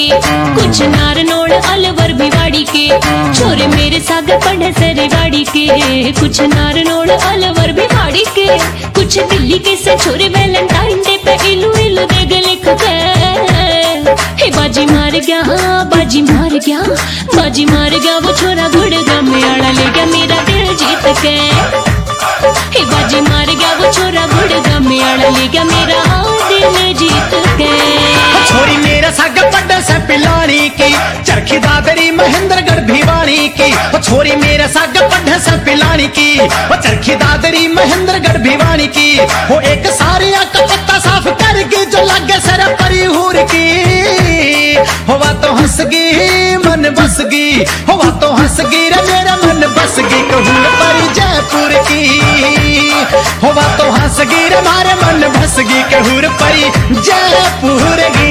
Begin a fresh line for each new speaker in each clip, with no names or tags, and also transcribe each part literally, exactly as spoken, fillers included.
के, कुछ नार नोड़ अलवर भिवाड़ी के, छोरे मेरे साग पढ़े सरेवाड़ी के, कुछ नार नोड़ अलवर भिवाड़ी के, कुछ दिल्ली के से छोरे वैलेंटाइन डे पे इलू इलू दे गए लिख के। हे बाजी मार गया, बाजी मार गया, बाजी मार गया वो छोरा गुड़गांव में आड़ा ले गया मेरा दिल जीत के। हे बाजी मार गया वो छोरा गुड़गांव में आड़ा ले गया मेरा दिल जीत के।
छोरी मेरा साग पड्डा से पिलानी की, चरखी दादरी महेंद्रगढ़ भिवानी की, छोरी मेरा साग पड्डा से पिलानी की, चरखी दादरी महेंद्रगढ़ भिवानी की, वो एक सारिया का पत्ता साफ करके जो लगे सर परी हूर की। हुआ तो हंस गई मन बस गई, हुआ तो हंस गई रे मेरा मन बस गई, कहूँ परी जयपुर की। हुआ तो हंस गई रे मारे मन बस गई, कहूँ परी जयपुर की।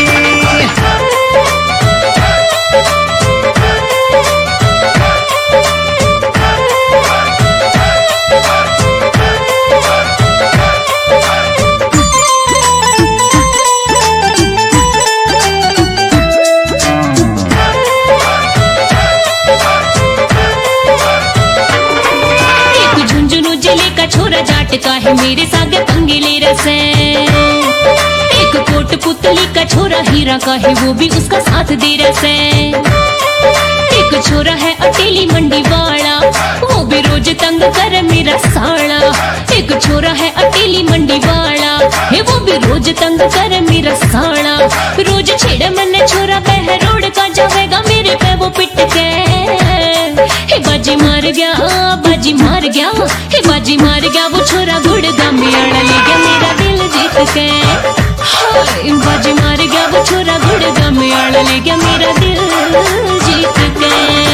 छोरा जाट का है मेरे सागे पंगेले रसे, एक कोट पुतली का छोरा हीरा का है वो भी उसका साथ दे रसे, एक छोरा है अटेली मंडी वाला वो भी रोज तंग कर मेरा साड़ा, एक छोरा है अटेली मंडी वाला है वो भी रोज तंग कर मेरा साड़ा, रोज छेड़ मन छोरा बह रोड का जावेगा मेरे पे वो पिट के। हे बाजी मार गया, बाजी मार गया, हे बाजी मार गया वो छोरा गुड़गांव में आड़ा ले गया मेरा दिल जीत के। हाय बाजी मार गया वो छोरा गुड़गांव में आड़ा ले गया मेरा दिल जीत के।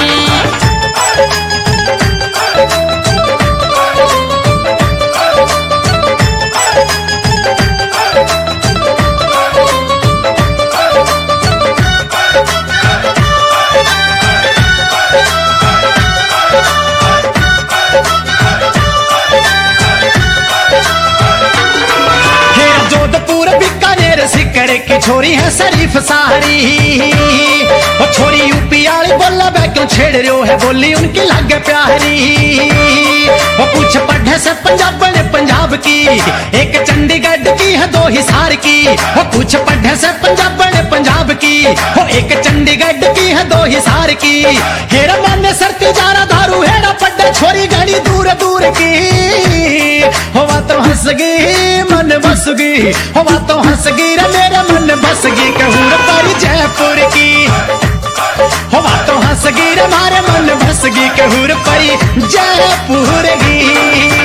की छोरी है शरीफ सारी, वो छोरी यूपी वाली बोला बै क्यों छेड़ रहे हो है बोली उनकी लागे प्यारी, वो कुछ पढ़े से पंजाब ने पंजाब की, एक चंडीगढ़ की है दो हिसार की, वो कुछ पढ़े से पंजाब ने पंजाब की, वो एक चंडीगढ़ की है दो हिसार की, हेरा माने सरती जारा दारू हेरा पड्डे छोरी घड़ी दूर दूर की। हुआ तो हंस गई मन बस गई, हुआ तो हंस गई रे मेरा मन बस गई, कहूँ परी जयपुर की। हुआ तो हंस गई रे मारे मन बस गई, कहूँ परी जयपुर की।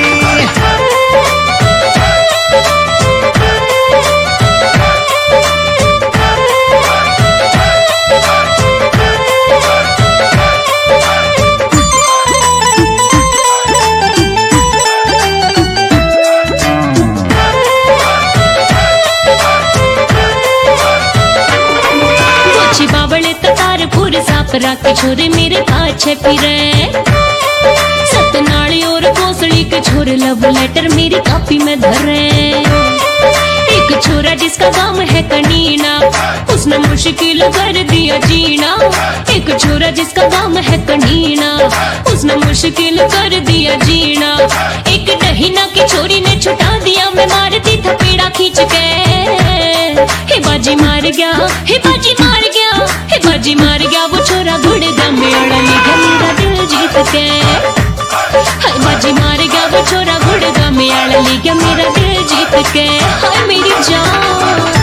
सापरा के छोरे मेरे पाछे फिरे, सतनाली और कोसड़ी के छोरे लव लेटर मेरी कॉपी में धरे, एक छोरा जिसका गांव है कनीना उसने मुश्किल कर दिया जीना, एक छोरा जिसका गांव है कनीना उसने मुश्किल कर दिया जीना, एक डहीना की छोरी ने छुटा दिया मैं मारती था पेड़ा खींच के। हे बाजी मार गया, हे बाजी मार गया, हे बाजी मार गया वो छोरा गुड़गांव में आड़ा ले गया मेरा दिल जीत के। हाय बाजी मार गया वो छोरा गुड़गांव में आड़ा ले गया मेरा दिल जीत के। हाय मेरी जान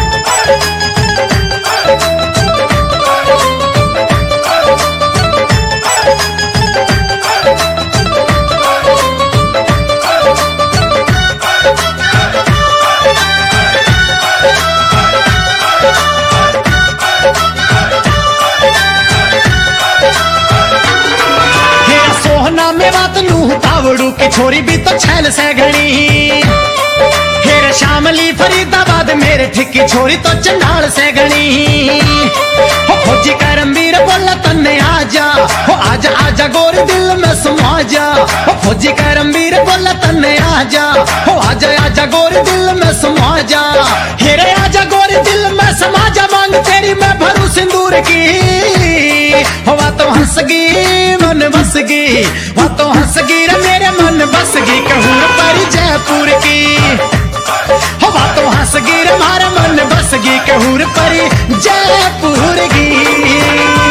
तावड़ू की छोरी भी तो छैल से घनी, फिर शामली फरीदाबाद मेरे ठिकी छोरी तो चंडाल से घनी, हो खोजी करमवीर बोला तन्ने आजा, हो आजा आजा गोरी दिल में समा जा, हो खोजी करमवीर बोला तन्ने आजा, हो आजा आजा गोरी दिल में समा जा, हेरे आजा गोरी दिल में समा जा, मांग तेरी मैं भरू सिंदूर
की, हवा तो हंस गई मन बस गई, वो तो हंस गई रे मेरे मन बस गई कहूर परी जयपुर की, हवा तो हंस गई रे मारा मन बस गई कहूर परी जयपुर की।